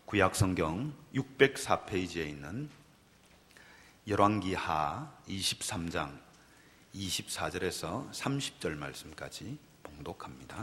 구약성경 604페이지에 있는 열왕기하 23장 24절에서 30절 말씀까지 봉독합니다.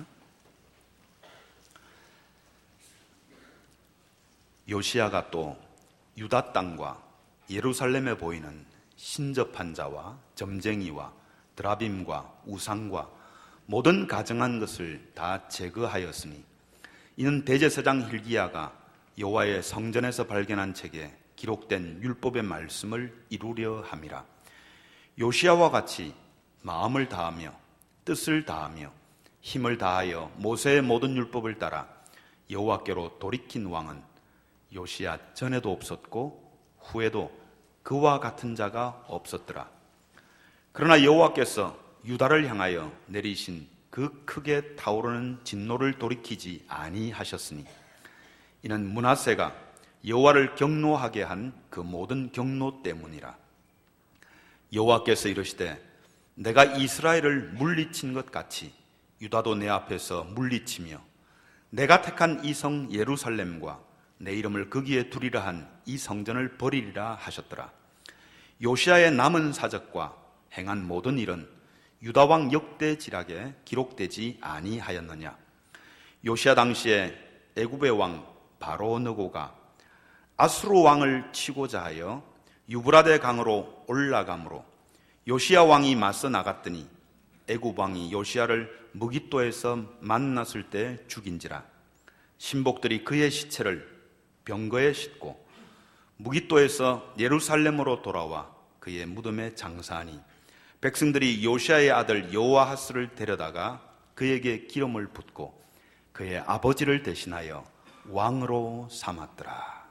요시야가 또 유다 땅과 예루살렘에 보이는 신접한 자와 점쟁이와 드라빔과 우상과 모든 가증한 것을 다 제거하였으니 이는 대제사장 hil기야가 여호와의 성전에서 발견한 책에 기록된 율법의 말씀을 이루려 함이라. 요시야와 같이 마음을 다하며 뜻을 다하며 힘을 다하여 모세의 모든 율법을 따라 여호와께로 돌이킨 왕은 요시야 전에도 없었고 후에도 그와 같은 자가 없었더라. 그러나 여호와께서 유다를 향하여 내리신 그 크게 타오르는 진노를 돌이키지 아니하셨으니 이는 므낫세가 여호와를 경노하게 한 그 모든 경노 때문이라. 여호와께서 이르시되 내가 이스라엘을 물리친 것 같이 유다도 내 앞에서 물리치며 내가 택한 이 성 예루살렘과 내 이름을 거기에 두리라 한 이 성전을 버리리라 하셨더라. 요시야의 남은 사적과 행한 모든 일은 유다 왕 역대지락에 기록되지 아니하였느냐. 요시야 당시에 애굽의 왕 바로 느고가 아수르 왕을 치고자 하여 유브라데 강으로 올라가므로 요시야 왕이 맞서 나갔더니 애굽 왕이 요시야를 무깃도에서 만났을 때 죽인지라. 신복들이 그의 시체를 병거에 싣고 무깃도에서 예루살렘으로 돌아와 그의 무덤에 장사하니 백성들이 요시야의 아들 여호아하스를 데려다가 그에게 기름을 붓고 그의 아버지를 대신하여 왕으로 삼았더라.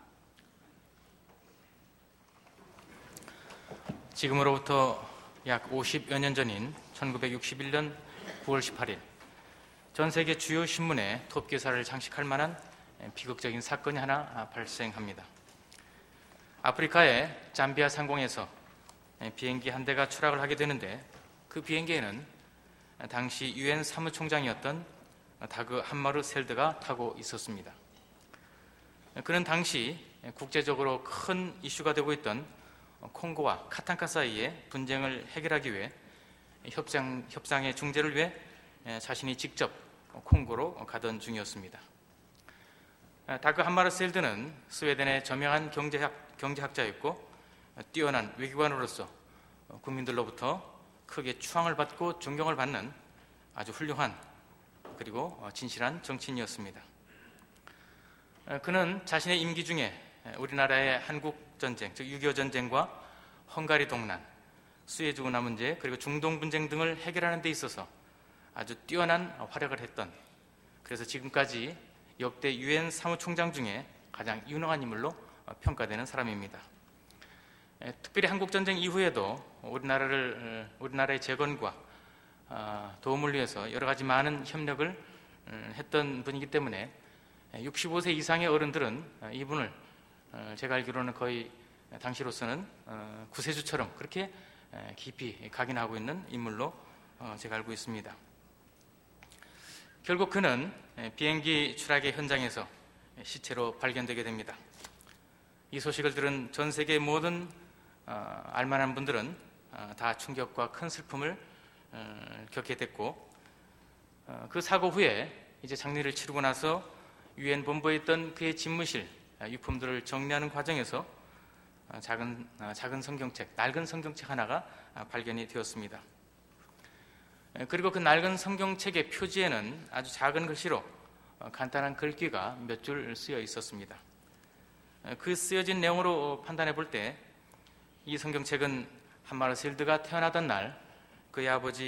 지금으로부터 약 50여 년 전인 1961년 9월 18일 전 세계 주요 신문에 톱 기사를 장식할 만한 비극적인 사건이 하나 발생합니다. 아프리카의 잠비아 상공에서 비행기 한 대가 추락을 하게 되는데 그 비행기에는 당시 유엔 사무총장이었던 다그 함마르셀드가 타고 있었습니다. 그는 당시 국제적으로 큰 이슈가 되고 있던 콩고와 카탄카 사이의 분쟁을 해결하기 위해 협상의 중재를 위해 자신이 직접 콩고로 가던 중이었습니다. 다그 함마르셀드는 스웨덴의 저명한 경제학자였고 뛰어난 외교관으로서 국민들로부터 크게 추앙을 받고 존경을 받는 아주 훌륭한 그리고 진실한 정치인이었습니다. 그는 자신의 임기 중에 우리나라의 한국전쟁, 즉 6.25 전쟁과 헝가리 동란, 수에즈 운하 문제, 그리고 중동 분쟁 등을 해결하는 데 있어서 아주 뛰어난 활약을 했던, 그래서 지금까지 역대 유엔 사무총장 중에 가장 유능한 인물로 평가되는 사람입니다. 특별히 한국전쟁 이후에도 우리나라의 재건과 도움을 위해서 여러 가지 많은 협력을 했던 분이기 때문에 65세 이상의 어른들은 이분을 제가 알기로는 거의 당시로서는 구세주처럼 그렇게 깊이 각인하고 있는 인물로 제가 알고 있습니다. 결국 그는 비행기 추락의 현장에서 시체로 발견되게 됩니다. 이 소식을 들은 전 세계 모든 알만한 분들은 다 충격과 큰 슬픔을 겪게 됐고, 그 사고 후에 이제 장례를 치르고 나서 유엔 본부에 있던 그의 집무실 유품들을 정리하는 과정에서 작은 성경책, 낡은 성경책 하나가 발견이 되었습니다. 그리고 그 낡은 성경책의 표지에는 아주 작은 글씨로 간단한 글귀가 몇 줄 쓰여 있었습니다. 그 쓰여진 내용으로 판단해 볼 때 이 성경책은 함마르셀드가 태어나던 날 그의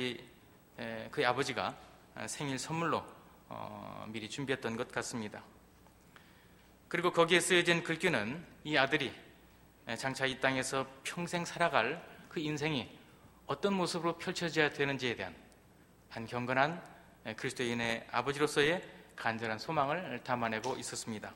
아버지가 생일 선물로 미리 준비했던 것 같습니다. 그리고 거기에 쓰여진 글귀는 이 아들이 장차 이 땅에서 평생 살아갈 그 인생이 어떤 모습으로 펼쳐져야 되는지에 대한 한 경건한 그리스도인의 아버지로서의 간절한 소망을 담아내고 있었습니다.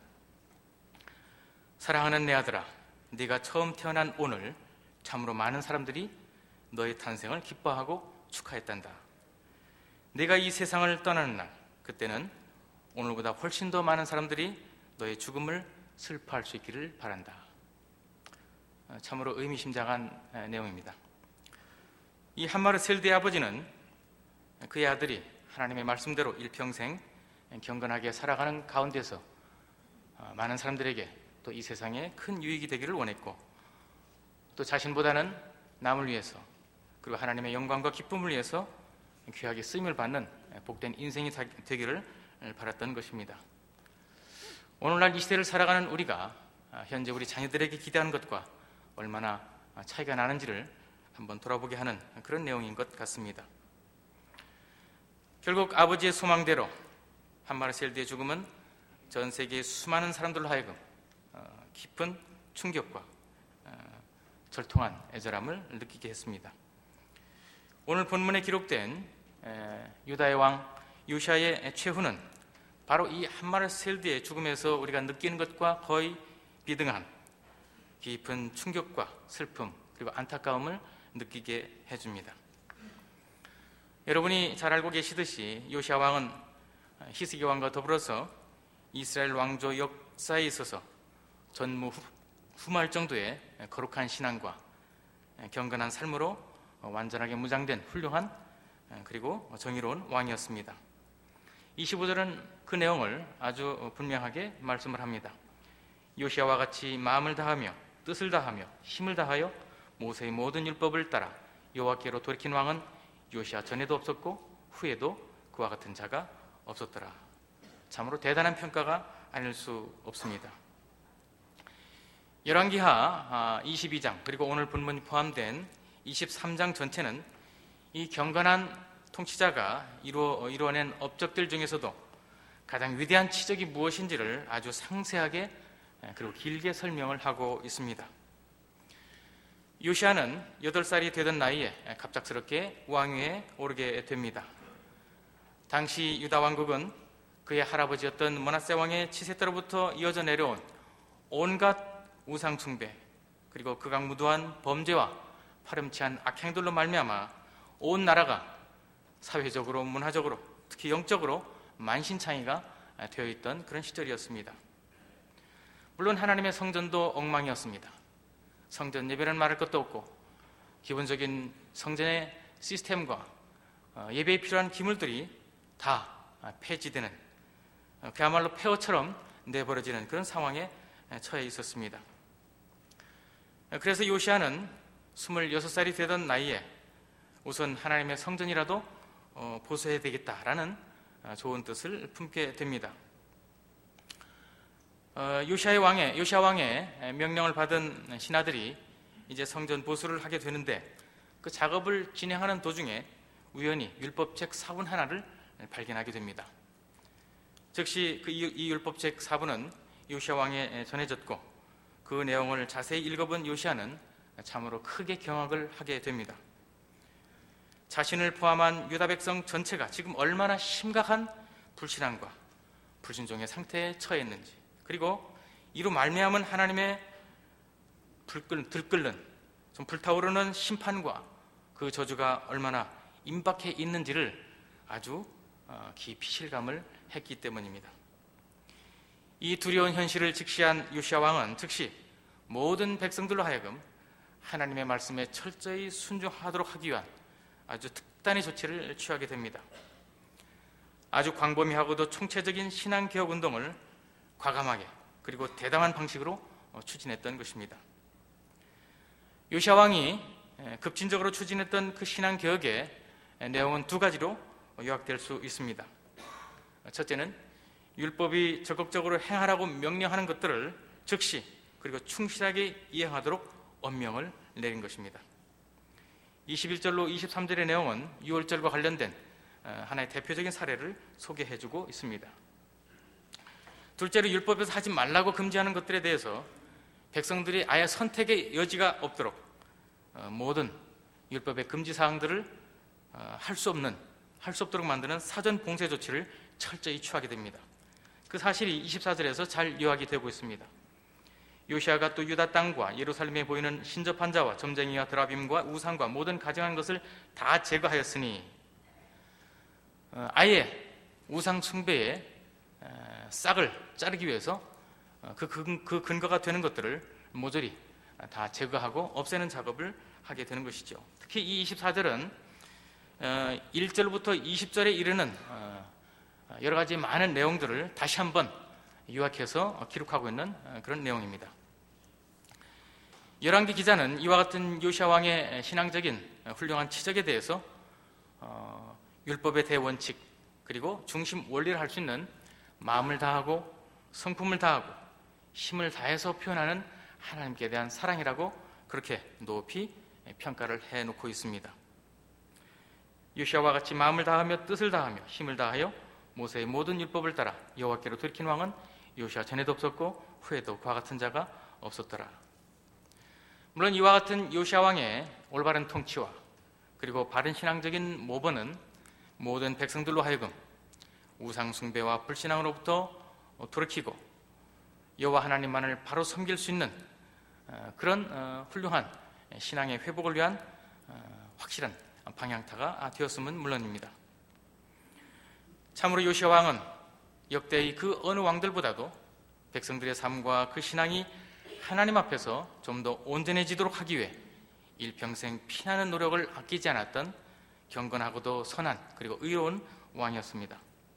사랑하는 내 아들아, 네가 처음 태어난 오늘 참으로 많은 사람들이 너의 탄생을 기뻐하고 축하했단다. 네가 이 세상을 떠나는 날, 그때는 오늘보다 훨씬 더 많은 사람들이 너의 죽음을 슬퍼할 수 있기를 바란다. 참으로 의미심장한 내용입니다. 이 한마르셀드의 아버지는 그의 아들이 하나님의 말씀대로 일평생 경건하게 살아가는 가운데서 많은 사람들에게 또 이 세상에 큰 유익이 되기를 원했고, 또 자신보다는 남을 위해서 그리고 하나님의 영광과 기쁨을 위해서 귀하게 쓰임을 받는 복된 인생이 되기를 바랐던 것입니다. 오늘날 이 시대를 살아가는 우리가 현재 우리 자녀들에게 기대하는 것과 얼마나 차이가 나는지를 한번 돌아보게 하는 그런 내용인 것 같습니다. 결국 아버지의 소망대로 한마르셀드의 죽음은 전 세계의 수많은 사람들로 하여금 깊은 충격과 절통한 애절함을 느끼게 했습니다. 오늘 본문에 기록된 유다의 왕 요시아의 최후는 바로 이 한마르셀드의 죽음에서 우리가 느끼는 것과 거의 비등한 깊은 충격과 슬픔 그리고 안타까움을 느끼게 해줍니다. 여러분이 잘 알고 계시듯이 요시아 왕은 히스기 왕과 더불어서 이스라엘 왕조 역사에 있어서 전무후무할 정도의 거룩한 신앙과 경건한 삶으로 완전하게 무장된 훌륭한 그리고 정의로운 왕이었습니다. 25절은 그 내용을 아주 분명하게 말씀을 합니다. 요시아와 같이 마음을 다하며 뜻을 다하며 힘을 다하여 모세의 모든 율법을 따라 여호와께로 돌이킨 왕은 요시아 전에도 없었고 후에도 그와 같은 자가 없었더라. 참으로 대단한 평가가 아닐 수 없습니다. 열왕기하 22장 그리고 오늘 본문이 포함된 23장 전체는 이 경건한 통치자가 이루어낸 업적들 중에서도 가장 위대한 치적이 무엇인지를 아주 상세하게 그리고 길게 설명을 하고 있습니다. 요시아는 8살이 되던 나이에 갑작스럽게 왕위에 오르게 됩니다. 당시 유다 왕국은 그의 할아버지였던 므낫세 왕의 치세 때로부터 이어져 내려온 온갖 우상 숭배 그리고 극악무도한 범죄와 파렴치한 악행들로 말미암아 온 나라가 사회적으로 문화적으로 특히 영적으로 만신창이가 되어 있던 그런 시절이었습니다. 물론 하나님의 성전도 엉망이었습니다. 성전 예배는 말할 것도 없고 기본적인 성전의 시스템과 예배에 필요한 기물들이 다 폐지되는 그야말로 폐허처럼 내버려지는 그런 상황에 처해 있었습니다. 그래서 요시아는 26살이 되던 나이에 우선 하나님의 성전이라도 보수해야 되겠다라는 좋은 뜻을 품게 됩니다. 요시아 왕의 명령을 받은 신하들이 이제 성전 보수를 하게 되는데 그 작업을 진행하는 도중에 우연히 율법책 사본 하나를 발견하게 됩니다. 즉시 이 율법책 사본은 요시아 왕에 전해졌고 그 내용을 자세히 읽어본 요시아는 참으로 크게 경악을 하게 됩니다. 자신을 포함한 유다 백성 전체가 지금 얼마나 심각한 불신앙과 불순종의 상태에 처해 있는지, 그리고 이로 말미암은 하나님의 들끓는 좀 불타오르는 심판과 그 저주가 얼마나 임박해 있는지를 아주 깊이 실감을 했기 때문입니다. 이 두려운 현실을 직시한 요시아 왕은 즉시 모든 백성들로 하여금 하나님의 말씀에 철저히 순종하도록 하기 위한 아주 특단의 조치를 취하게 됩니다. 아주 광범위하고도 총체적인 신앙개혁 운동을 과감하게 그리고 대담한 방식으로 추진했던 것입니다. 요시아 왕이 급진적으로 추진했던 그 신앙개혁의 내용은 두 가지로 요약될 수 있습니다. 첫째는 율법이 적극적으로 행하라고 명령하는 것들을 즉시 그리고 충실하게 이행하도록 엄명을 내린 것입니다. 21절로 23절의 내용은 6월절과 관련된 하나의 대표적인 사례를 소개해주고 있습니다. 둘째로 율법에서 하지 말라고 금지하는 것들에 대해서 백성들이 아예 선택의 여지가 없도록 모든 율법의 금지 사항들을 할 수 없도록 만드는 사전 봉쇄 조치를 철저히 취하게 됩니다. 그 사실이 24절에서 잘 요약이 되고 있습니다. 요시아가 또 유다 땅과 예루살렘에 보이는 신접한 자와 점쟁이와 드라빔과 우상과 모든 가증한 것을 다 제거하였으니, 아예 우상 숭배의 싹을 자르기 위해서 그 근거가 되는 것들을 모조리 다 제거하고 없애는 작업을 하게 되는 것이죠. 특히 이 24절은 1절부터 20절에 이르는 여러 가지 많은 내용들을 다시 한번 요약해서 기록하고 있는 그런 내용입니다. 열왕기 기자는 이와 같은 요시야 왕의 신앙적인 훌륭한 치적에 대해서 율법의 대원칙 그리고 중심 원리를 할 수 있는 마음을 다하고 성품을 다하고 힘을 다해서 표현하는 하나님께 대한 사랑이라고 그렇게 높이 평가를 해놓고 있습니다. 요시야와 같이 마음을 다하며 뜻을 다하며 힘을 다하여 모세의 모든 율법을 따라 여호와께로 돌이킨 왕은 요시야 전에도 없었고 후에도 그와 같은 자가 없었더라. 물론 이와 같은 요시야 왕의 올바른 통치와 그리고 바른 신앙적인 모범은 모든 백성들로 하여금 우상 숭배와 불신앙으로부터 돌이키고 여호와 하나님만을 바로 섬길 수 있는 그런 훌륭한 신앙의 회복을 위한 확실한 방향타가 되었으면 물론입니다. 참으로 요시야 왕은 역대의 그 어느 왕들보다도 백성들의 삶과 그 신앙이 하나님 앞에서 좀 더 온전해지도록 하기 위해 일평생 피나는 노력을 아끼지 않았던 경건하고도 선한 그리고 의로운 왕이었습니다.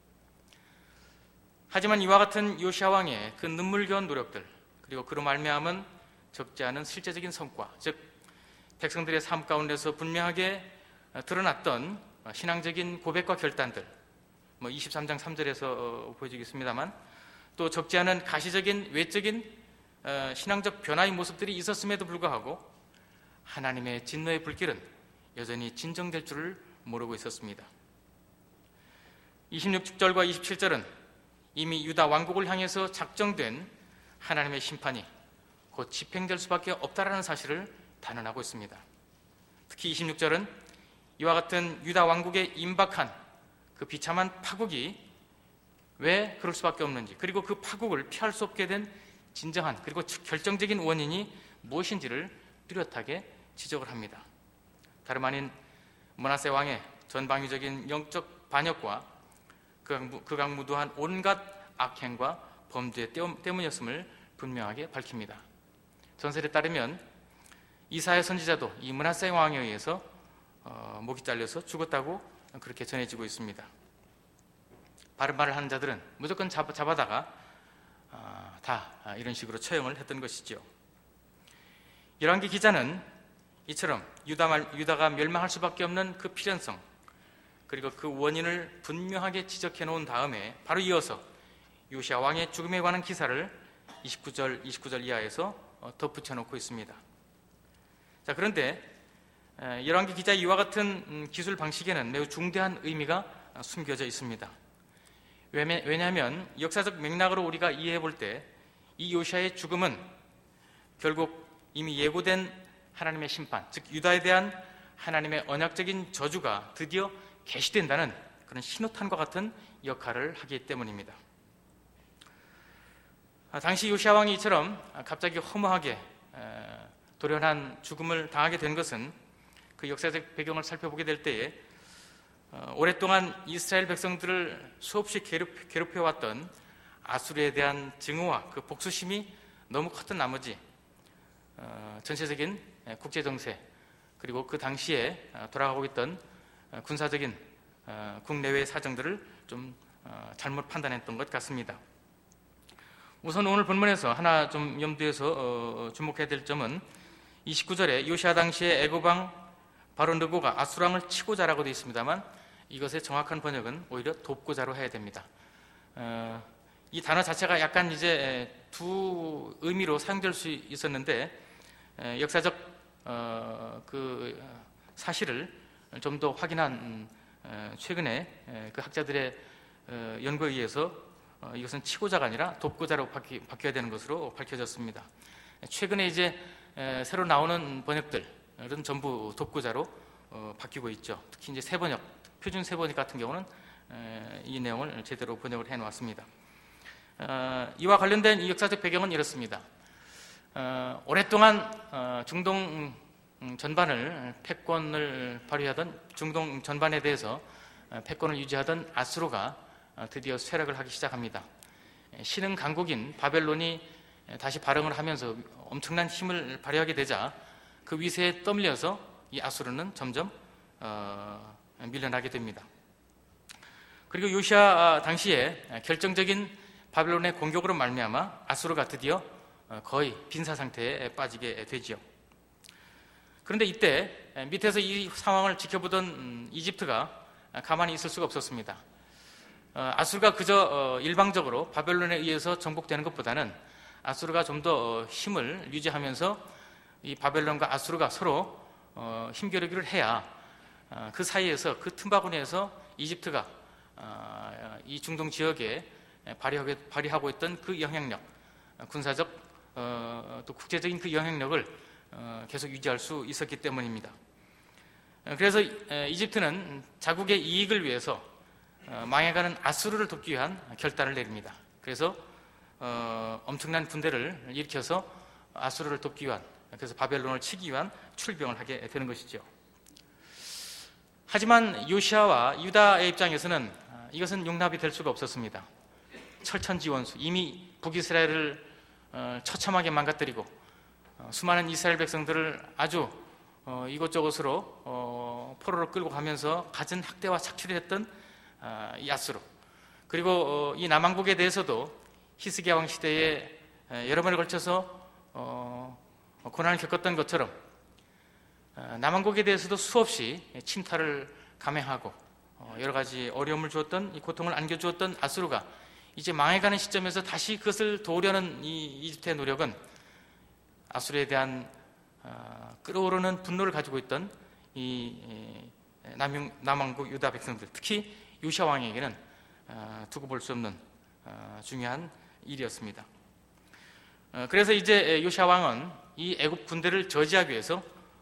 하지만 이와 같은 요시야 왕의 그 눈물겨운 노력들 그리고 그로 말미암은 적지 않은 실제적인 성과, 즉 백성들의 삶 가운데서 분명하게 드러났던 신앙적인 고백과 결단들, 23장 3절에서 보여지겠습니다만, 또 적지 않은 가시적인 외적인 신앙적 변화의 모습들이 있었음에도 불구하고 하나님의 진노의 불길은 여전히 진정될 줄을 모르고 있었습니다. 26절과 27절은 이미 유다 왕국을 향해서 작정된 하나님의 심판이 곧 집행될 수밖에 없다라는 사실을 단언하고 있습니다. 특히 26절은 이와 같은 유다 왕국에 임박한 그 비참한 파국이 왜 그럴 수밖에 없는지, 그리고 그 파국을 피할 수 없게 된 진정한 그리고 결정적인 원인이 무엇인지를 뚜렷하게 지적을 합니다. 다름 아닌 므낫세 왕의 전방위적인 영적 반역과 극악무도한 온갖 악행과 범죄 때문이었음을 분명하게 밝힙니다. 전설에 따르면 이사야 선지자도 이 므낫세 왕에 의해서 목이 잘려서 죽었다고 그렇게 전해지고 있습니다. 바른 말을 하는 자들은 무조건 잡아다가 다 이런 식으로 처형을 했던 것이죠. 열왕기 기자는 이처럼 유다가 멸망할 수밖에 없는 그 필연성 그리고 그 원인을 분명하게 지적해 놓은 다음에 바로 이어서 요시야 왕의 죽음에 관한 기사를 29절 이하에서 덧붙여 놓고 있습니다. 자, 그런데 열왕기 기자의 이와 같은 기술 방식에는 매우 중대한 의미가 숨겨져 있습니다. 왜냐하면 역사적 맥락으로 우리가 이해해 볼 때 이 요시야의 죽음은 결국 이미 예고된 하나님의 심판, 즉 유다에 대한 하나님의 언약적인 저주가 드디어 계시된다는 그런 신호탄과 같은 역할을 하기 때문입니다. 당시 요시야 왕이 이처럼 갑자기 허무하게 돌연한 죽음을 당하게 된 것은 그 역사적 배경을 살펴보게 될 때에 오랫동안 이스라엘 백성들을 수없이 괴롭혀왔던 아수르에 대한 증오와 그 복수심이 너무 컸던 나머지 전체적인 국제정세 그리고 그 당시에 돌아가고 있던 군사적인 국내외 사정들을 좀 잘못 판단했던 것 같습니다. 우선 오늘 본문에서 하나 좀 염두에서 주목해야 될 점은 29절에 요시야 당시에 애굽왕 바로 느고가 아수르왕을 치고자라고 되어 있습니다만 이것의 정확한 번역은 오히려 돕고자로 해야 됩니다. 이 단어 자체가 약간 이제 두 의미로 사용될 수 있었는데 역사적 그 사실을 좀 더 확인한 최근에 그 학자들의 연구에 의해서 이것은 치고자가 아니라 돕고자로 바뀌어야 되는 것으로 밝혀졌습니다. 최근에 이제 새로 나오는 번역들은 전부 돕고자로 바뀌고 있죠. 특히 이제 새번역, 표준 새번역 같은 경우는 이 내용을 제대로 번역을 해놓았습니다. 이와 관련된 이 역사적 배경은 이렇습니다. 오랫동안 중동 전반을 패권을 발휘하던 중동 전반에 대해서 패권을 유지하던 아수르가 드디어 쇠락을 하기 시작합니다. 신흥 강국인 바벨론이 다시 발흥을 하면서 엄청난 힘을 발휘하게 되자 그 위세에 떠밀려서 이 아수르는 점점 밀려나게 됩니다. 그리고 요시야 당시에 결정적인 바벨론의 공격으로 말미암아 아수르가 드디어 거의 빈사 상태에 빠지게 되지요. 그런데 이때 밑에서 이 상황을 지켜보던 이집트가 가만히 있을 수가 없었습니다. 아수르가 그저 일방적으로 바벨론에 의해서 정복되는 것보다는 아수르가 좀 더 힘을 유지하면서 이 바벨론과 아수르가 서로 힘겨루기를 해야 그 사이에서, 그 틈바구니에서 이집트가 이 중동 지역에 발휘하고 있던 그 영향력, 군사적 또 국제적인 그 영향력을 계속 유지할 수 있었기 때문입니다. 그래서 이집트는 자국의 이익을 위해서 망해가는 아수르를 돕기 위한 결단을 내립니다. 그래서 엄청난 군대를 일으켜서 아수르를 돕기 위한, 그래서 바벨론을 치기 위한 출병을 하게 되는 것이죠. 하지만 요시아와 유다의 입장에서는 이것은 용납이 될 수가 없었습니다. 철천지원수, 이미 북이스라엘을 처참하게 망가뜨리고 수많은 이스라엘 백성들을 아주 이곳저곳으로 포로로 끌고 가면서 갖은 학대와 착취를 했던 이 아수르, 그리고 이 남왕국에 대해서도 히스기야 왕 시대에 여러 번에 걸쳐서 고난을 겪었던 것처럼 남왕국에 대해서도 수없이 침탈을 감행하고 여러 가지 어려움을 주었던, 이 고통을 안겨주었던 아수르가 이제 망해가는 시점에서 다시 그것을 도우려는 이 이집트의 노력은 아수르에 대한 끓어오르는 분노를 가지고 있던 이 남왕국 유다 백성들, 특히 요시야 왕에게는 두고 볼 수 없는 중요한 일이었습니다. 그래서 이제 요시야 왕은 이 애굽 군대를 저지하기 위해서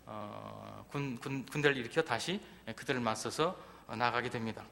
군대를 일으켜 다시 그들을 맞서서 나가게 됩니다.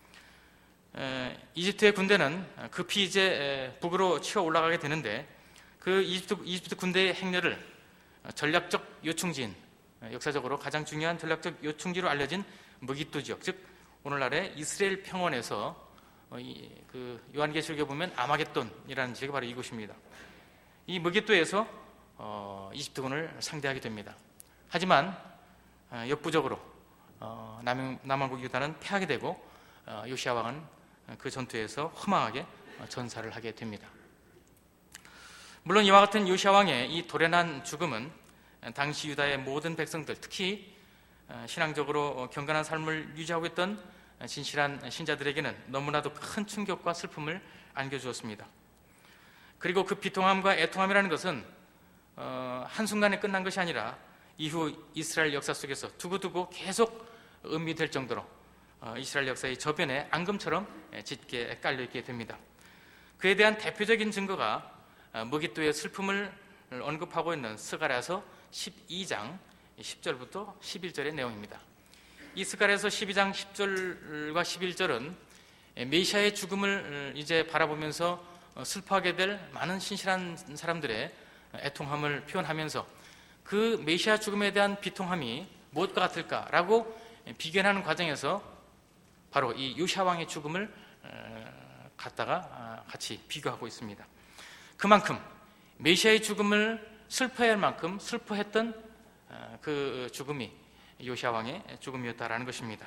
이집트의 군대는 급히 이제 북으로 치어 올라가게 되는데 그 이집트 군대의 행렬을 전략적 요충지인, 역사적으로 가장 중요한 전략적 요충지로 알려진 무기또 지역, 즉 오늘날의 이스라엘 평원에서 그 요한계시록에 보면 아마겟돈이라는 지역이 바로 이곳입니다. 이 무기또에서 이집트군을 상대하게 됩니다. 하지만 역부족으로 남왕국 유다는 패하게 되고 요시야 왕은 그 전투에서 허망하게 전사를 하게 됩니다. 물론 이와 같은 요시야 왕의 이 도련한 죽음은 당시 유다의 모든 백성들, 특히 신앙적으로 경건한 삶을 유지하고 있던 진실한 신자들에게는 너무나도 큰 충격과 슬픔을 안겨주었습니다. 그리고 그 비통함과 애통함이라는 것은 한순간에 끝난 것이 아니라 이후 이스라엘 역사 속에서 두고두고 계속 음미될 정도로 이스라엘 역사의 저변에 앙금처럼 짙게 깔려있게 됩니다. 그에 대한 대표적인 증거가 무기또의 슬픔을 언급하고 있는 스가랴서 12장 10절부터 11절의 내용입니다. 이 스가랴서 12장 10절과 11절은 메시아의 죽음을 이제 바라보면서 슬퍼하게 될 많은 신실한 사람들의 애통함을 표현하면서 그 메시아 죽음에 대한 비통함이 무엇과 같을까라고 비견하는 과정에서 바로 이 요시야 왕의 죽음을 갖다가 같이 비교하고 있습니다. 그만큼 메시아의 죽음을 슬퍼해야 할 만큼 슬퍼했던 그 죽음이 요시야 왕의 죽음이었다라는 것입니다.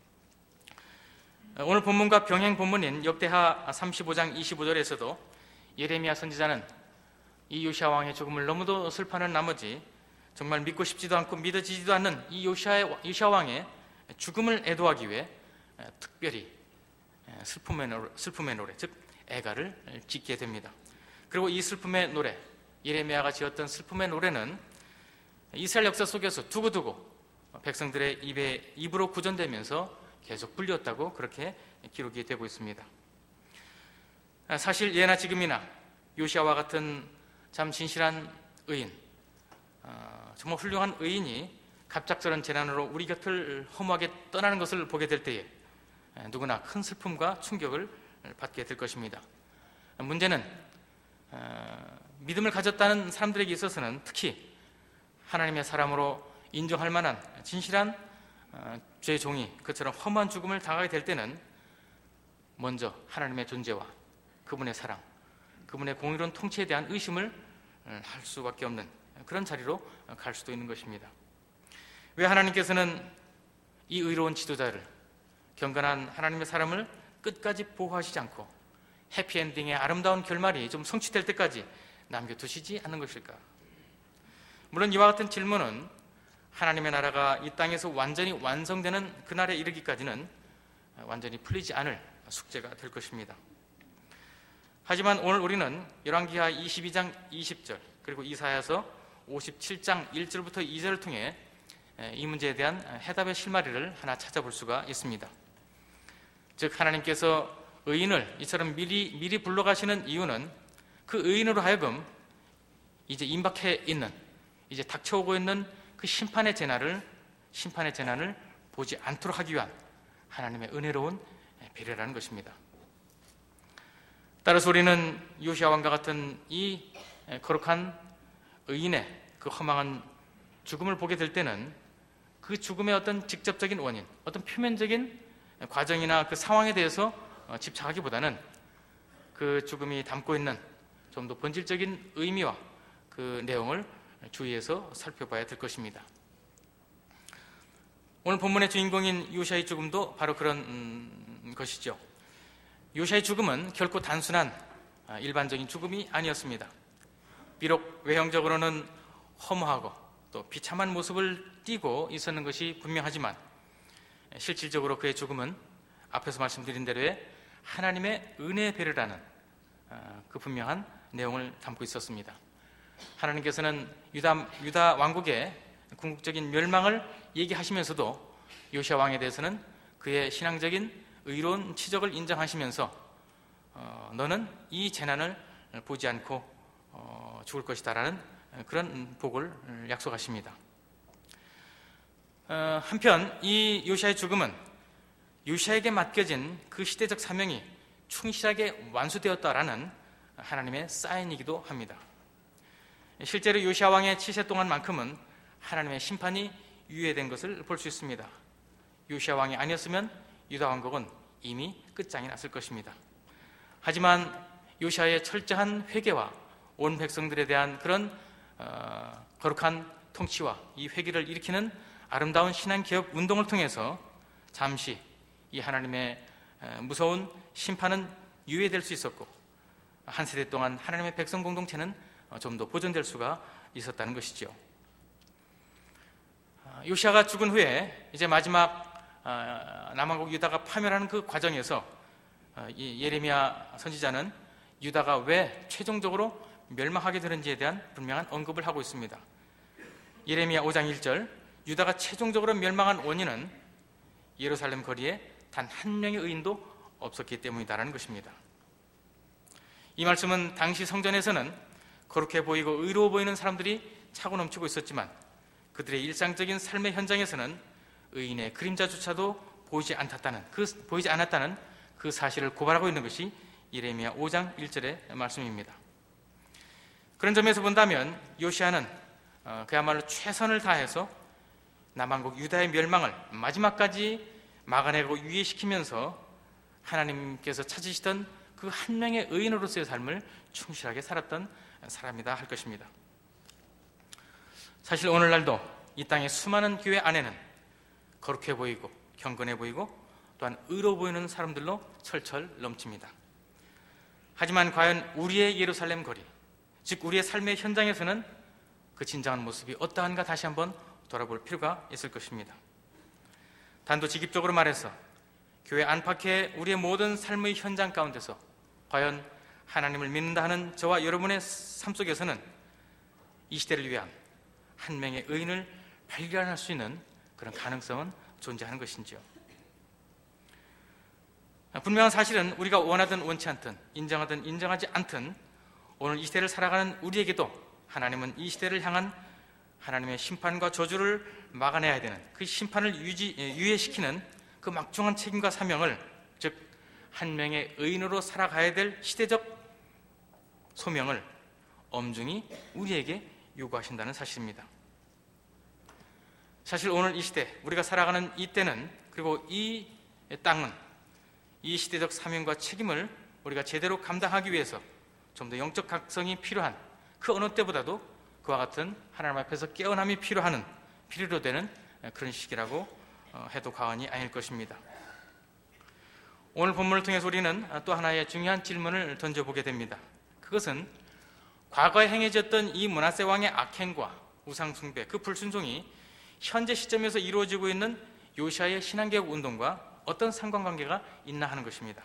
오늘 본문과 병행 본문인 역대하 35장 25절에서도 예레미야 선지자는 이 요시야 왕의 죽음을 너무도 슬퍼하는 나머지 정말 믿고 싶지도 않고 믿어지지도 않는 이 요시야 왕의 죽음을 애도하기 위해 특별히 슬픔의 노래, 즉 애가를 짓게 됩니다. 그리고 이 슬픔의 노래, 예레미야가 지었던 슬픔의 노래는 이스라엘 역사 속에서 두고두고 백성들의 입으로 구전되면서 계속 불렸다고 그렇게 기록이 되고 있습니다. 사실 예나 지금이나 요시야와 같은 참 진실한 의인, 정말 훌륭한 의인이 갑작스런 재난으로 우리 곁을 허무하게 떠나는 것을 보게 될 때에 누구나 큰 슬픔과 충격을 받게 될 것입니다. 문제는 믿음을 가졌다는 사람들에게 있어서는 특히 하나님의 사람으로 인정할 만한 진실한 죄의 종이 그처럼 험한 죽음을 당하게 될 때는 먼저 하나님의 존재와 그분의 사랑, 그분의 공의로운 통치에 대한 의심을 할 수밖에 없는 그런 자리로 갈 수도 있는 것입니다. 왜 하나님께서는 이 의로운 지도자를, 경건한 하나님의 사람을 끝까지 보호하시지 않고 해피엔딩의 아름다운 결말이 좀 성취될 때까지 남겨두시지 않는 것일까? 물론 이와 같은 질문은 하나님의 나라가 이 땅에서 완전히 완성되는 그날에 이르기까지는 완전히 풀리지 않을 숙제가 될 것입니다. 하지만 오늘 우리는 열왕기하 22장 20절 그리고 이사야서 57장 1절부터 2절을 통해 이 문제에 대한 해답의 실마리를 하나 찾아볼 수가 있습니다. 즉 하나님께서 의인을 이처럼 미리 불러가시는 이유는 그 의인으로 하여금 이제 임박해 있는, 이제 닥쳐오고 있는 그 심판의 재난을 보지 않도록 하기 위한 하나님의 은혜로운 배려라는 것입니다. 따라서 우리는 요시야 왕과 같은 이 거룩한 의인의 그 허망한 죽음을 보게 될 때는 그 죽음의 어떤 직접적인 원인, 어떤 표면적인 과정이나 그 상황에 대해서 집착하기보다는 그 죽음이 담고 있는 좀 더 본질적인 의미와 그 내용을 주의해서 살펴봐야 될 것입니다. 오늘 본문의 주인공인 요시야의 죽음도 바로 그런 것이죠. 요시야의 죽음은 결코 단순한 일반적인 죽음이 아니었습니다. 비록 외형적으로는 허무하고 또 비참한 모습을 띠고 있었는 것이 분명하지만 실질적으로 그의 죽음은 앞에서 말씀드린 대로의 하나님의 은혜의 배려라는 그 분명한 내용을 담고 있었습니다. 하나님께서는 유다 왕국의 궁극적인 멸망을 얘기하시면서도 요시야 왕에 대해서는 그의 신앙적인 의로운 치적을 인정하시면서 너는 이 재난을 보지 않고 죽을 것이다라는 그런 복을 약속하십니다. 한편 이 요시야의 죽음은 요시야에게 맡겨진 그 시대적 사명이 충실하게 완수되었다라는 하나님의 사인이기도 합니다. 실제로 요시야 왕의 치세 동안만큼은 하나님의 심판이 유예된 것을 볼 수 있습니다. 요시야 왕이 아니었으면 유다 왕국은 이미 끝장이 났을 것입니다. 하지만 요시야의 철저한 회개와 온 백성들에 대한 그런 거룩한 통치와 이 회개를 일으키는 아름다운 신앙개혁 운동을 통해서 잠시 이 하나님의 무서운 심판은 유예될 수 있었고 한 세대 동안 하나님의 백성 공동체는 좀 더 보존될 수가 있었다는 것이죠. 요시야가 죽은 후에 이제 마지막 남왕국 유다가 파멸하는 그 과정에서 이 예레미야 선지자는 유다가 왜 최종적으로 멸망하게 되는지에 대한 분명한 언급을 하고 있습니다. 예레미야 5장 1절, 유다가 최종적으로 멸망한 원인은 예루살렘 거리에 단 한 명의 의인도 없었기 때문이다라는 것입니다. 이 말씀은 당시 성전에서는 거룩해 보이고 의로워 보이는 사람들이 차고 넘치고 있었지만 그들의 일상적인 삶의 현장에서는 의인의 그림자조차도 보이지 않았다는 그 사실을 고발하고 있는 것이 예레미야 5장 1절의 말씀입니다. 그런 점에서 본다면 요시야는 그야말로 최선을 다해서 남왕국 유다의 멸망을 마지막까지 막아내고 유예시키면서 하나님께서 찾으시던 그 한 명의 의인으로서의 삶을 충실하게 살았던 사람이다 할 것입니다. 사실 오늘날도 이 땅의 수많은 교회 안에는 거룩해 보이고 경건해 보이고 또한 의로워 보이는 사람들로 철철 넘칩니다. 하지만 과연 우리의 예루살렘 거리, 즉 우리의 삶의 현장에서는 그 진정한 모습이 어떠한가 다시 한번 돌아볼 필요가 있을 것입니다. 단도직입적으로 말해서 교회 안팎의 우리의 모든 삶의 현장 가운데서 과연 하나님을 믿는다 하는 저와 여러분의 삶 속에서는 이 시대를 위한 한 명의 의인을 발견할 수 있는 그런 가능성은 존재하는 것인지요. 분명한 사실은 우리가 원하든 원치 않든 인정하든 인정하지 않든 오늘 이 시대를 살아가는 우리에게도 하나님은 이 시대를 향한 하나님의 심판과 저주를 막아내야 되는 그 심판을 유예시키는 그 막중한 책임과 사명을, 즉 한 명의 의인으로 살아가야 될 시대적 소명을 엄중히 우리에게 요구하신다는 사실입니다. 사실 오늘 이 시대, 우리가 살아가는 이 때는, 그리고 이 땅은 이 시대적 사명과 책임을 우리가 제대로 감당하기 위해서 좀 더 영적 각성이 필요한 그 어느 때보다도 그와 같은 하나님 앞에서 깨어남이 필요로 되는 그런 시기라고 해도 과언이 아닐 것입니다. 오늘 본문을 통해서 우리는 또 하나의 중요한 질문을 던져보게 됩니다. 그것은 과거에 행해졌던 이 므낫세 왕의 악행과 우상숭배, 그 불순종이 현재 시점에서 이루어지고 있는 요시아의 신앙개혁 운동과 어떤 상관관계가 있나 하는 것입니다.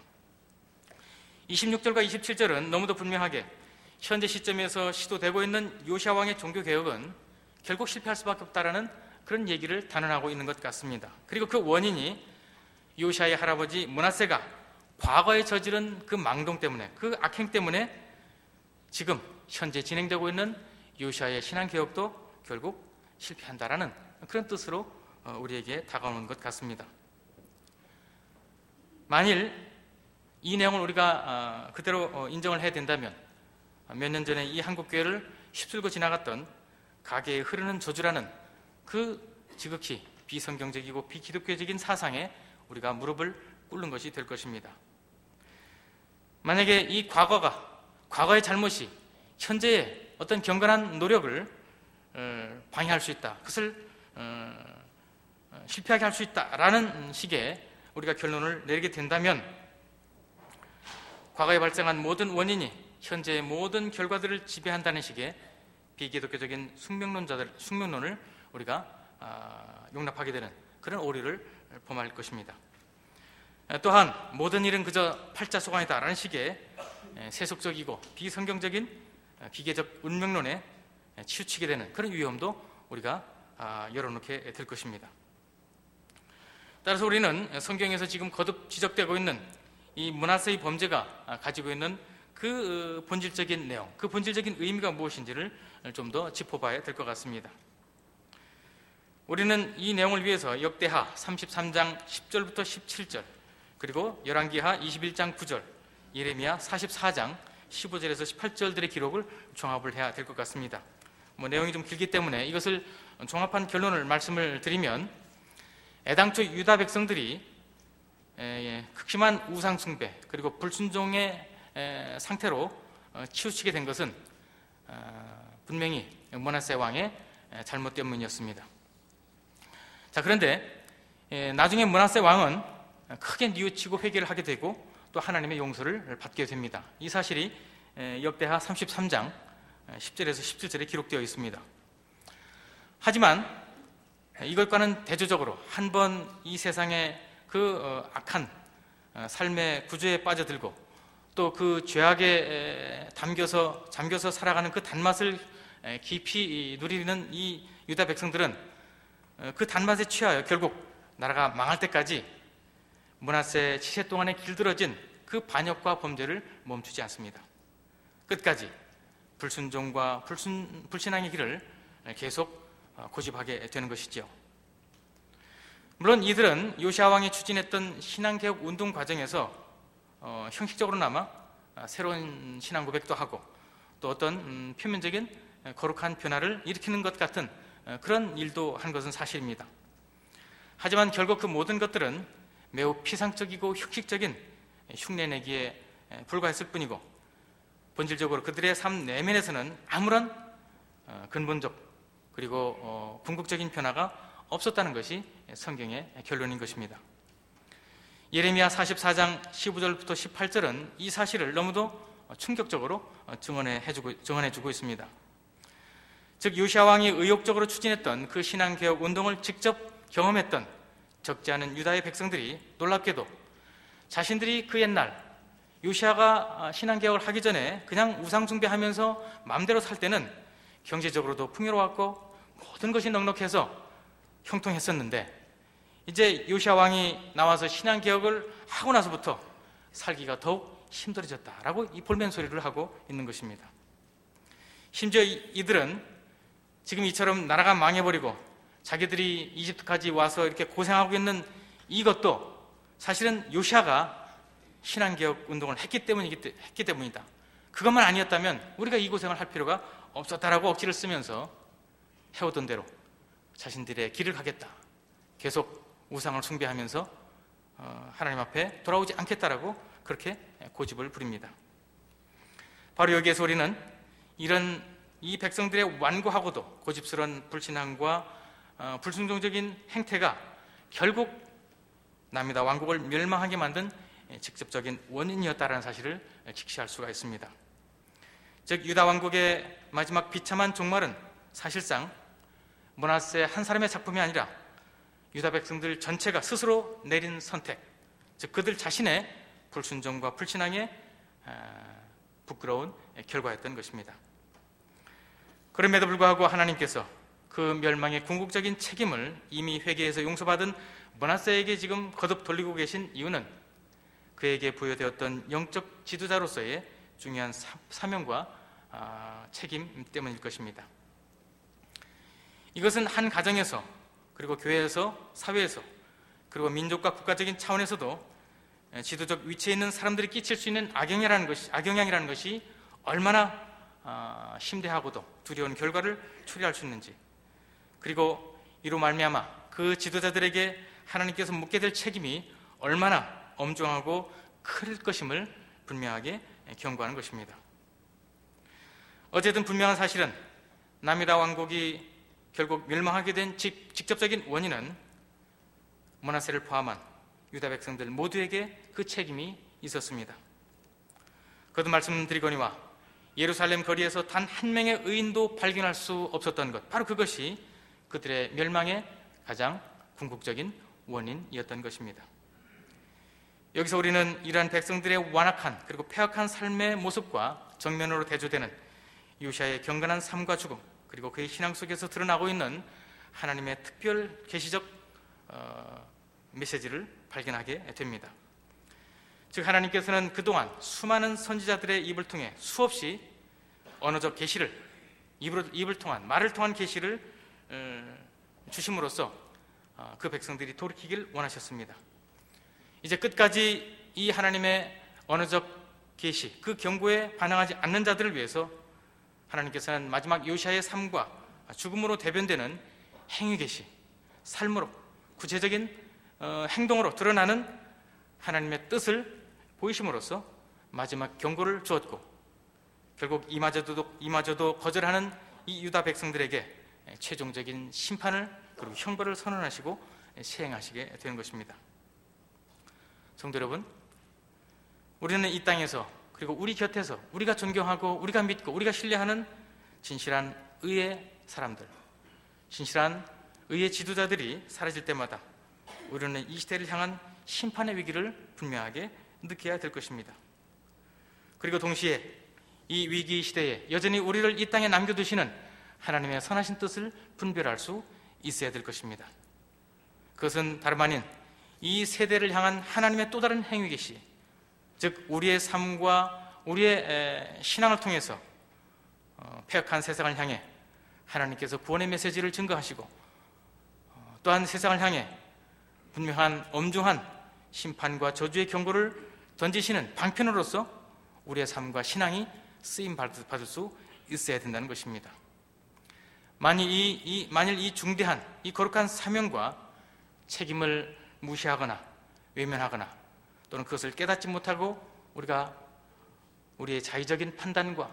26절과 27절은 너무도 분명하게 현재 시점에서 시도되고 있는 요시아 왕의 종교개혁은 결국 실패할 수밖에 없다라는 그런 얘기를 단언하고 있는 것 같습니다. 그리고 그 원인이 요시아의 할아버지 므낫세가 과거에 저지른 그 망동 때문에, 그 악행 때문에 지금 현재 진행되고 있는 요시아의 신앙개혁도 결국 실패한다라는 그런 뜻으로 우리에게 다가오는 것 같습니다. 만일 이 내용을 우리가 그대로 인정을 해야 된다면 몇 년 전에 이 한국교회를 휩쓸고 지나갔던 가계에 흐르는 저주라는 그 지극히 비성경적이고 비기독교적인 사상에 우리가 무릎을 꿇는 것이 될 것입니다. 만약에 이 과거의 잘못이 현재의 어떤 경건한 노력을 방해할 수 있다, 그것을 실패하게 할 수 있다라는 식의 우리가 결론을 내리게 된다면 과거에 발생한 모든 원인이 현재의 모든 결과들을 지배한다는 식의 비기독교적인 숙명론을 우리가 용납하게 되는 그런 오류를 범할 것입니다. 또한 모든 일은 그저 팔자소관이다라는 식의 세속적이고 비성경적인 기계적 운명론에 치우치게 되는 그런 위험도 우리가 열어놓게 될 것입니다. 따라서 우리는 성경에서 지금 거듭 지적되고 있는 이 므낫세의 범죄가 가지고 있는 그 본질적인 내용, 그 본질적인 의미가 무엇인지를 좀 더 짚어봐야 될 것 같습니다. 우리는 이 내용을 위해서 역대하 33장 10절부터 17절, 그리고 열왕기하 21장 9절, 예레미야 44장 15절에서 18절들의 기록을 종합을 해야 될 것 같습니다. 내용이 좀 길기 때문에 이것을 종합한 결론을 말씀을 드리면, 애당초 유다 백성들이 극심한 우상숭배 그리고 불순종의 상태로 치우치게 된 것은 분명히 므낫세 왕의 잘못 때문이었습니다. 자, 그런데 나중에 므낫세 왕은 크게 뉘우치고 회개를 하게 되고 또 하나님의 용서를 받게 됩니다. 이 사실이 역대하 33장 10절에서 17절에 기록되어 있습니다. 하지만 이것과는 대조적으로 한 번 이 세상의 그 악한 삶의 구조에 빠져들고 또 그 죄악에 잠겨서 살아가는 그 단맛을 깊이 누리는 이 유다 백성들은 그 단맛에 취하여 결국 나라가 망할 때까지 므낫세 치세 동안에 길들어진 그 반역과 범죄를 멈추지 않습니다. 끝까지 불순종과 불신앙의 길을 계속 고집하게 되는 것이죠. 물론 이들은 요시아 왕이 추진했던 신앙개혁 운동 과정에서 형식적으로나마 새로운 신앙 고백도 하고 또 어떤 표면적인 거룩한 변화를 일으키는 것 같은 그런 일도 한 것은 사실입니다. 하지만 결국 그 모든 것들은 매우 피상적이고 형식적인 흉내내기에 불과했을 뿐이고 본질적으로 그들의 삶 내면에서는 아무런 근본적 그리고 궁극적인 변화가 없었다는 것이 성경의 결론인 것입니다. 예레미야 44장 15절부터 18절은 이 사실을 너무도 충격적으로 증언해주고 있습니다. 즉 요시아 왕이 의욕적으로 추진했던 그 신앙개혁 운동을 직접 경험했던 적지 않은 유다의 백성들이 놀랍게도 자신들이 그 옛날 요시아가 신앙개혁을 하기 전에 그냥 우상숭배하면서 마음대로 살 때는 경제적으로도 풍요로웠고 모든 것이 넉넉해서 형통했었는데 이제 요시아 왕이 나와서 신앙개혁을 하고 나서부터 살기가 더욱 힘들어졌다라고 이 볼멘 소리를 하고 있는 것입니다. 심지어 이들은 지금 이처럼 나라가 망해버리고 자기들이 이집트까지 와서 이렇게 고생하고 있는 이것도 사실은 요시아가 신앙개혁 운동을 했기 때문이다. 그것만 아니었다면 우리가 이 고생을 할 필요가 없었다라고 억지를 쓰면서 해오던 대로 자신들의 길을 가겠다. 계속 우상을 숭배하면서 하나님 앞에 돌아오지 않겠다라고 그렇게 고집을 부립니다. 바로 여기에서 우리는 이런 이 백성들의 완고하고도 고집스러운 불신앙과 불순종적인 행태가 결국 남유다 왕국을 멸망하게 만든 직접적인 원인이었다는 사실을 직시할 수가 있습니다. 즉 유다 왕국의 마지막 비참한 종말은 사실상 므낫세 한 사람의 작품이 아니라 유다 백성들 전체가 스스로 내린 선택, 즉 그들 자신의 불순종과 불신앙의 부끄러운 결과였던 것입니다. 그럼에도 불구하고 하나님께서 그 멸망의 궁극적인 책임을 이미 회개에서 용서받은 므낫세에게 지금 거듭 돌리고 계신 이유는 그에게 부여되었던 영적 지도자로서의 중요한 사명과 책임 때문일 것입니다. 이것은 한 가정에서, 그리고 교회에서, 사회에서, 그리고 민족과 국가적인 차원에서도 지도적 위치에 있는 사람들이 끼칠 수 있는 악영향이라는 것이 얼마나 심대하고도 두려운 결과를 초래할 수 있는지, 그리고 이로 말미암아 그 지도자들에게 하나님께서 묻게 될 책임이 얼마나 엄중하고 클 것임을 분명하게 경고하는 것입니다. 어쨌든 분명한 사실은 남유다 왕국이 결국 멸망하게 된 직접적인 원인은 므낫세를 포함한 유다 백성들 모두에게 그 책임이 있었습니다. 거듭 말씀드리거니와 예루살렘 거리에서 단 한 명의 의인도 발견할 수 없었던 것, 바로 그것이 그들의 멸망의 가장 궁극적인 원인이었던 것입니다. 여기서 우리는 이러한 백성들의 완악한 그리고 폐악한 삶의 모습과 정면으로 대조되는 요시야의 경건한 삶과 죽음, 그리고 그의 신앙 속에서 드러나고 있는 하나님의 특별 계시적 메시지를 발견하게 됩니다. 즉 하나님께서는 그동안 수많은 선지자들의 입을 통해 수없이 언어적 계시를, 입을 통한, 말을 통한 계시를 주심으로써 그 백성들이 돌이키길 원하셨습니다. 이제 끝까지 이 하나님의 언어적 계시, 그 경고에 반응하지 않는 자들을 위해서 하나님께서는 마지막 요시야의 삶과 죽음으로 대변되는 행위 계시, 삶으로, 구체적인 행동으로 드러나는 하나님의 뜻을 보이심으로써 마지막 경고를 주었고, 결국 이마저도 거절하는 이 유다 백성들에게 최종적인 심판을, 그리고 형벌을 선언하시고 시행하시게 되는 것입니다. 성도 여러분, 우리는 이 땅에서, 그리고 우리 곁에서 우리가 존경하고 우리가 믿고 우리가 신뢰하는 진실한 의의 사람들, 진실한 의의 지도자들이 사라질 때마다 우리는 이 시대를 향한 심판의 위기를 분명하게 느껴야 될 것입니다. 그리고 동시에 이 위기 시대에 여전히 우리를 이 땅에 남겨두시는 하나님의 선하신 뜻을 분별할 수 있어야 될 것입니다. 그것은 다름 아닌 이 세대를 향한 하나님의 또 다른 행위 계시, 즉 우리의 삶과 우리의 신앙을 통해서 폐역한 세상을 향해 하나님께서 구원의 메시지를 증거하시고, 또한 세상을 향해 분명한 엄중한 심판과 저주의 경고를 던지시는 방편으로서 우리의 삶과 신앙이 쓰임 받을 수 있어야 된다는 것입니다. 만일 이 중대한, 이 거룩한 사명과 책임을 무시하거나 외면하거나 또는 그것을 깨닫지 못하고 우리가 우리의 자의적인 판단과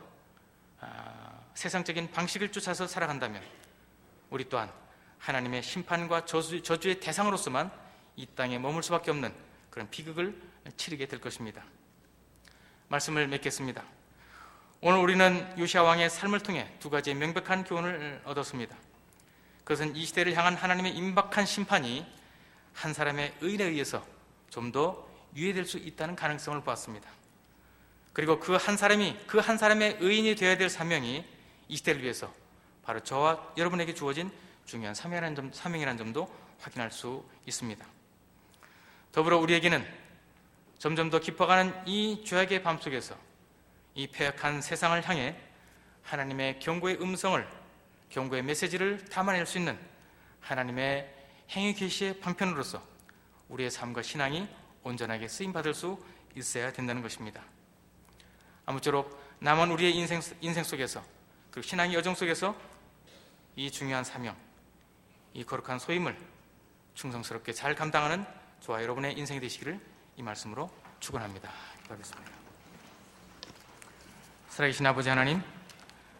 세상적인 방식을 쫓아서 살아간다면 우리 또한 하나님의 심판과 저주의 대상으로서만 이 땅에 머물 수밖에 없는 그런 비극을 치르게 될 것입니다. 말씀을 맺겠습니다. 오늘 우리는 요시야 왕의 삶을 통해 두 가지의 명백한 교훈을 얻었습니다. 그것은 이 시대를 향한 하나님의 임박한 심판이 한 사람의 의인에 의해서 좀 더 유예될 수 있다는 가능성을 보았습니다. 그리고 그 한 사람의 의인이 되어야 될 사명이 이 시대를 위해서 바로 저와 여러분에게 주어진 중요한 사명이라는 점도 확인할 수 있습니다. 더불어 우리에게는 점점 더 깊어가는 이 죄악의 밤 속에서 이 폐역한 세상을 향해 하나님의 경고의 음성을, 경고의 메시지를 담아낼 수 있는 하나님의 행위 계시의 방편으로서 우리의 삶과 신앙이 온전하게 쓰임받을 수 있어야 된다는 것입니다. 아무쪼록 남은 우리의 인생 속에서, 그리고 신앙의 여정 속에서 이 중요한 사명, 이 거룩한 소임을 충성스럽게 잘 감당하는 저와 여러분의 인생이 되시기를 이 말씀으로 축원합니다. 기도하겠습니다. 살아계신 아버지 하나님,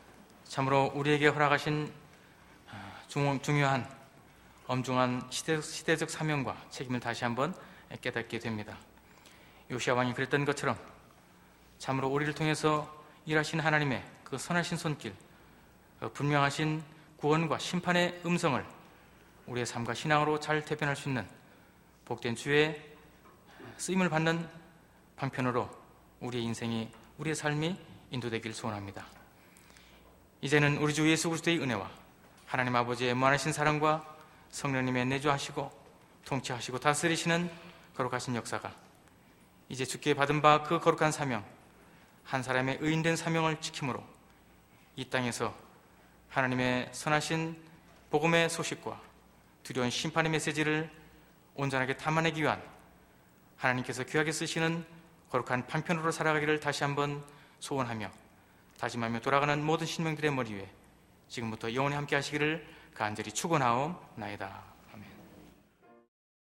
참으로 우리에게 허락하신 중요한 엄중한 시대적 사명과 책임을 다시 한번 깨닫게 됩니다. 요시야 왕이 그랬던 것처럼 참으로 우리를 통해서 일하신 하나님의 그 선하신 손길, 분명하신 구원과 심판의 음성을 우리의 삶과 신앙으로 잘 대변할 수 있는 복된 주의 쓰임을 받는 방편으로 우리의 인생이, 우리의 삶이 인도되길 소원합니다. 이제는 우리 주 예수 그리스도의 은혜와 하나님 아버지의 무한하신 사랑과 성령님의 내주하시고 통치하시고 다스리시는 거룩하신 역사가 이제 주께 받은 바 그 거룩한 사명, 한 사람의 의인된 사명을 지킴으로 이 땅에서 하나님의 선하신 복음의 소식과 두려운 심판의 메시지를 온전하게 담아내기 위한 하나님께서 귀하게 쓰시는 거룩한 판편으로 살아가기를 다시 한번 소원하며 다짐하며 돌아가는 모든 신명들의 머리 위에 지금부터 영원히 함께 하시기를 간절히 축원하옵나이다.